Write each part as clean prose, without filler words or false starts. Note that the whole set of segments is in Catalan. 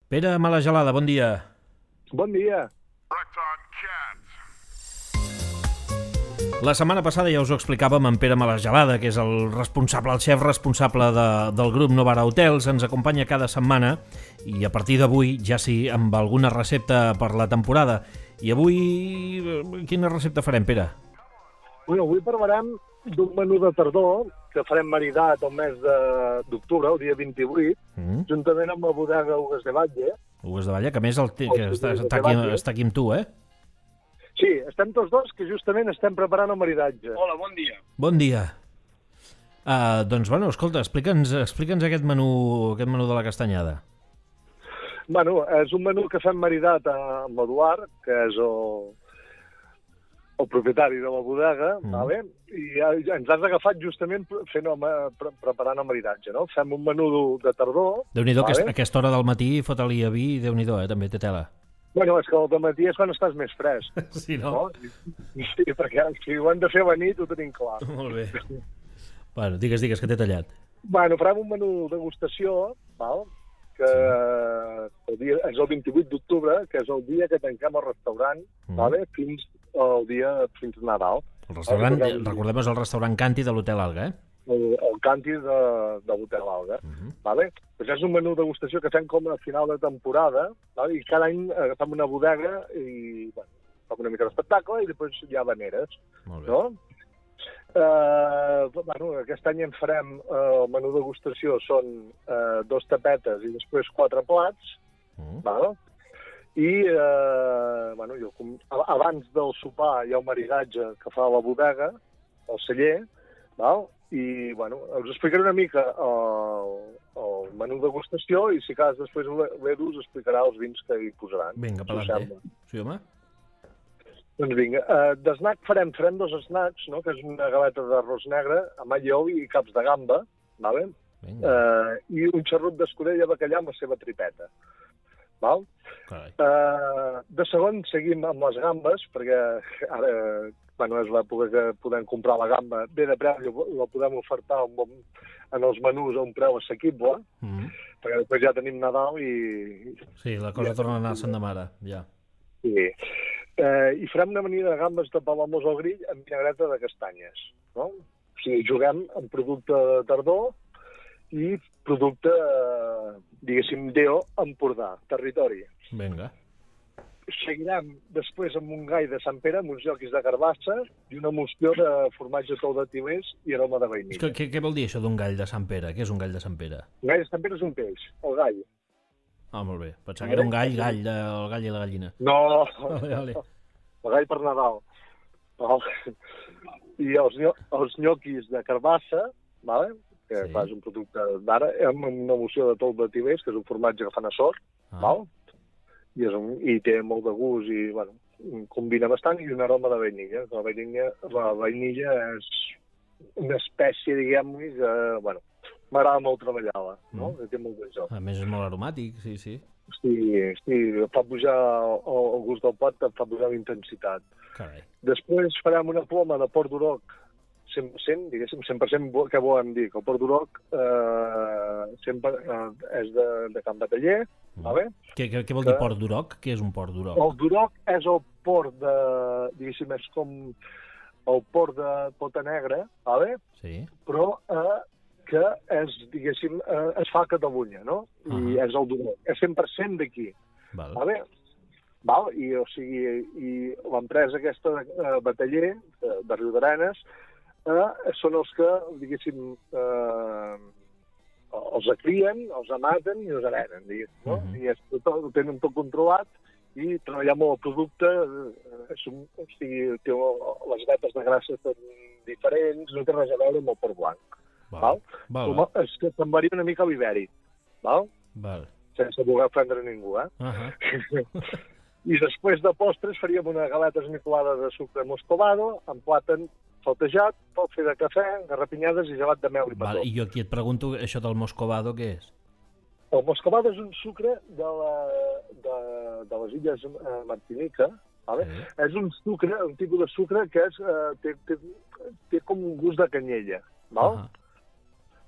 Pere Malagelada, bon dia. Bon dia. La setmana passada ja us ho explicàvem en Pere Malagelada, que és el xef responsable del grup Novara Hotels. Ens acompanya cada setmana i a partir d'avui ja sí amb alguna recepta per la temporada. I avui quina recepta farem, Pere? Avui parlarem d'un menú de tardor que farem maridat el mes d'octubre, el dia 28, juntament amb la bodega Ugues de Batlle. Ugues de Batlle, que a més està aquí amb tu, eh? Sí, estem tots dos, que justament estem preparant el maridatge. Hola, bon dia. Bon dia. Doncs, bueno, escolta, explica'ns aquest menú de la castanyada. Bueno, és un menú que fem maridat amb l'Eduard, que és el propietari de la bodega, vale? I ens has agafat justament preparant el maridatge, no? Fem un menú de tardor. Déu-n'hi-do, vale? Que a aquesta hora del matí fota-li a vi, Déu-n'hi-do, també té tela. Bueno, és que el dematí és quan estàs més fresc. Sí, no? Sí, perquè si ho hem de fer a la nit ho tenim clar. Molt bé. Bueno, digues, que t'he tallat. Bueno, farem un menú degustació, val? Que és el 28 d'octubre, que és el dia que tanquem el restaurant, vale? Fins Nadal. El restaurant, recordem, és el restaurant Canti de l'Hotel Alga, eh? El Canti de l'Hotel Alga. Vale? Pues és un menú degustació que fem com a final de temporada, vale? I cada any agafem una bodega i fem una mica d'espectacle i després hi ha habaneres. Molt bé. No? Aquest any en farem el menú degustació són 2 tapetes i després 4 plats, vale? I abans del sopar hi ha un maridatge que fa la bodega, el celler, val? I us explicaré una mica el menú degustació i si cas després l'Edu us explicarà els vins que hi posaran. Vinga, pelante. Sí, home? Doncs vinga, d'snack farem 2 snacks, no? Que és una galeta d'arròs negre amb all i ou i caps de gamba, vale? I un xarrut d'escudella de bacallà amb la seva tripeta. Val? De segon seguim amb les gambes, perquè ara és l'època que podem comprar la gamba bé de preu, la podem ofertar en els menús a un preu assequible, perquè després ja tenim Nadal i... Sí, la cosa torna a anar a Sant de Mare, ja. Sí. I farem una amanida de gambes de palamós al grill amb vinagreta de castanyes, no? O sigui, juguem amb producte de tardor i producte, diguéssim, d'EO Empordà, territori. Vinga. Seguirem després amb un gai de Sant Pere, amb uns lloquis de carbassa i una moció de formatge tou de tilers i aroma de vainilla. Què vol dir això d'un gall de Sant Pere? Què és un gall de Sant Pere? Un gall de Sant Pere és un peix, el gall. Ah, molt bé. Pensava que era un gall, el gall i la gallina. No, vale. El gall per Nadal. I els lloquis de carbassa, vale? Que és un producte d'ara, amb una moció de tou de tilers, que és un formatge que fan a sort, val? I té molt de gust i combina bastant, i un aroma de vainilla. La vainilla és una espècie, diguem-ne, que m'agrada molt treballar-la, no? Té molt de joc. A més és molt aromàtic, sí. Sí, fa pujar el gust del plat, fa pujar l'intensitat. Carai. Després farem una ploma de porc d'Uroc 100%, diguéssim, 100%, què volem dir? Que el porc d'Uroc sempre és de Can Bataller, vale? Què vol dir porc d'Uroc? Què és un porc d'Uroc? El d'Uroc és el porc de, diguéssim, és com el porc de pota negra, vale? Sí. Però que és, diguéssim, es fa a Catalunya, no? I és el d'Uroc. És 100% d'aquí, vale? Val? I l'empresa aquesta de Bataller, de Riudarenes, són els que, diguéssim, els acrien, els amaten i els arenen, diguéssim, no? I ho tenen tot controlat i treballar molt el producte, o sigui, té les vetes de grassa són diferents, no té res a veure amb el porc blanc, val? És que semblaria una mica l'ibèric, val? Sense voler ofendre ningú, I després de postres faríem una galeta esmicolada de sucre moscovado amb plàtan saltejat, pot fer de cafè, garrapinyades i gelat de mel i petó. I jo aquí et pregunto, això del moscovado què és? El moscovado és un sucre de les illes Martinica, vale? És un sucre, un tipus de sucre que té com un gust de canyella, val?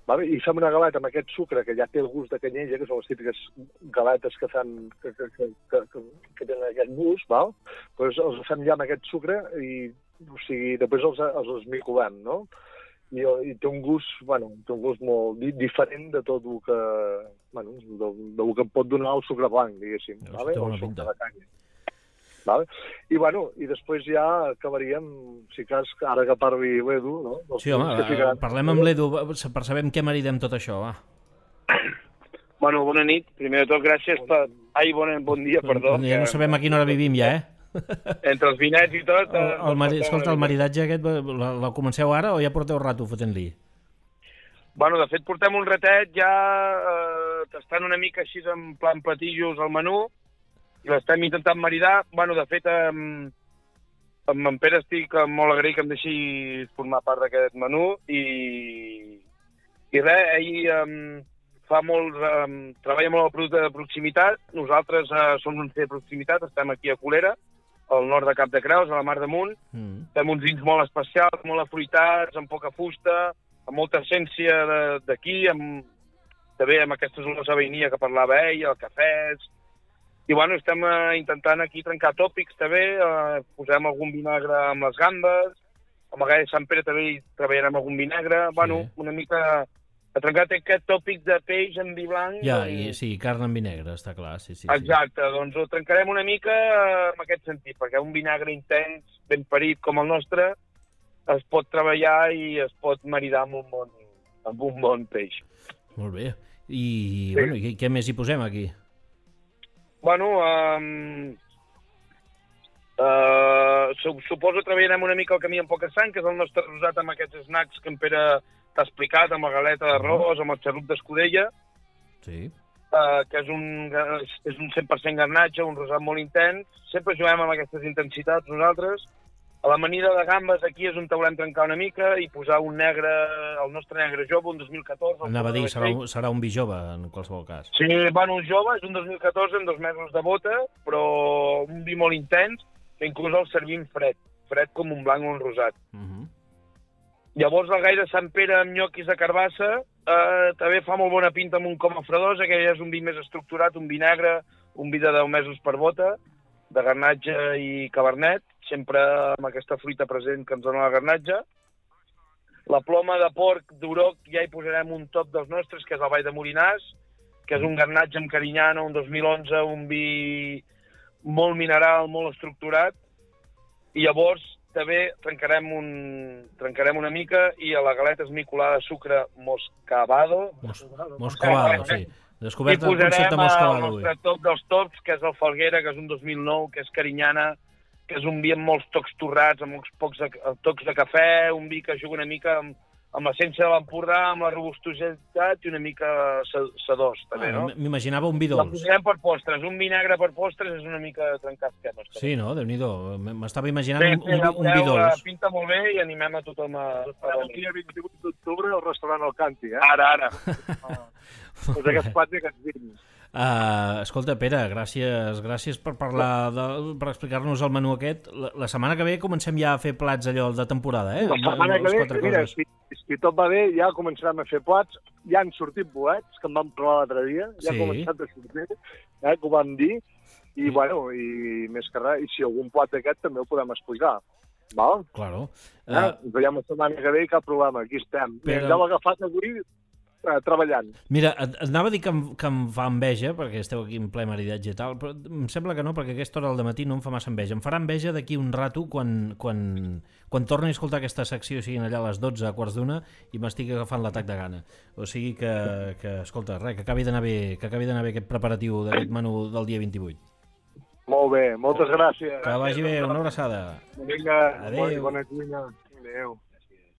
vale? I fem una galeta amb aquest sucre que ja té el gust de canyella, que són les típiques galetes que fan que tenen aquest gust, val? Pues els fem ja amb aquest sucre i, o sigui, després els esmicolem, no? I té un gust, té un gust molt diferent de tot el que, del que pot donar el sucre blanc, diguéssim, vale? O el sucre de canya. Vale? I després ja acabaríem, si cas, ara que parli l'Edu, no? Sí, home, parlem amb l'Edu per saber amb què maridem tot això, va. Bona nit. Primer de tot, gràcies per... Ai, bon dia, perdó. Ja no sabem a quina hora vivim ja, Entre els vinets i tot... Escolta, el maridatge aquest, la comenceu ara o ja porteu rato fotent-li? De fet, portem un ratet ja tastant una mica així en plan platillos al menú, i l'estem intentant maridar. De fet, amb en Pere estic molt agraït que em deixi formar part d'aquest menú i res, ell treballa molt el producte de proximitat. Nosaltres som un C de proximitat, estem aquí a Colera, al nord de Cap de Creus, a la Mar d'Amunt. Fem uns vins molt especials, molt afruitats, amb poca fusta, amb molta essència d'aquí, també amb aquestes olors de vainilla que parlava ell, el cafès. I estem intentant aquí trencar tòpics també, posem algun vinagre amb les gambes, amb el gai de Sant Pere també hi treballarem algun vinagre, una mica a trencar aquest tòpic de peix en vi blanc. Sí, carn en vinagre, està clar, sí. Exacte, doncs ho trencarem una mica en aquest sentit, perquè un vinagre intens, ben parit com el nostre, es pot treballar i es pot maridar amb un bon peix. Molt bé. I què més hi posem aquí? Suposo que treballarem una mica el camí en poca sang, que és el nostre rosat amb aquests snacks que en Pere t'ha explicat, amb la galeta d'arròs, amb el xarrup d'escudella, que és un 100% garnatge, un rosat molt intens. Sempre juguem amb aquestes intensitats nosaltres. A l'amanida de gambes aquí és on volem trencar una mica i posar un negre, el nostre negre jove, un 2014. Anava a dir, serà un vi jove, en qualsevol cas. Sí, un jove, és un 2014 amb 2 mesos de bota, però un vi molt intens, que inclús el servim fred com un blanc o un rosat. Llavors el gai de Sant Pere amb nyoquis de carbassa també fa molt bona pinta amb un coma fredosa, que ja és un vi més estructurat, un vi negre, un vi de 10 mesos per bota, de garnatge i cabernet, sempre amb aquesta fruita present que ens dona la garnatge. La ploma de porc d'Uroc ja hi posarem un top dels nostres, que és el Vall de Morinàs, que és un garnatge amb Carinyana, un 2011, un vi molt mineral, molt estructurat. I llavors també trencarem una mica i a la galeta esmicolada de sucre Moscavado. Moscavado, sí. Descobert el concepte Moscavado. I posarem el nostre top dels tops, que és el Falguera, que és un 2009, que és Carinyana, que és un vi amb molts tocs torrats, amb molts tocs de cafè, un vi que juga una mica amb l'essència de l'Empordà, amb la robustositat i una mica sedós, també, no? M'imaginava un vi dolç. La posarem per postres. Un vinagre per postres és una mica trencar esquemes. Sí, no? Déu-n'hi-do. M'estava imaginant un vi dolç. Pinta molt bé i animem a tothom a... El dia 28 d'octubre al restaurant Alcanti, Ara. Doncs aquests plats i aquests vins. Escolta, Pere, gràcies per parlar, per explicar-nos el menú aquest. La setmana que ve comencem ja a fer plats allò de temporada, La setmana que ve, mira, si tot va bé, ja començarem a fer plats. Ja han sortit bolets, que em vam provar l'altre dia, ja ha començat a sortir, que ho vam dir, i més que res, i si algun plat d'aquest també ho podem explicar. Val? Claro. Ens veiem la setmana que ve i cap problema, aquí estem. Ens heu agafat avui treballant. Mira, anava a dir que em fa enveja, perquè esteu aquí en ple maridatge i tal, però em sembla que no, perquè a aquesta hora del matí no em fa massa enveja. Em farà enveja d'aquí un rato quan torni a escoltar aquesta secció, siguin allà a les 12, a quarts d'una, i m'estic agafant l'atac de gana. O sigui que escolta, res, que acabi d'anar bé aquest preparatiu d'aquest menú del dia 28. Molt bé, moltes gràcies. Que vagi bé, una abraçada. Vinga, adéu. Bona cuina. Adéu.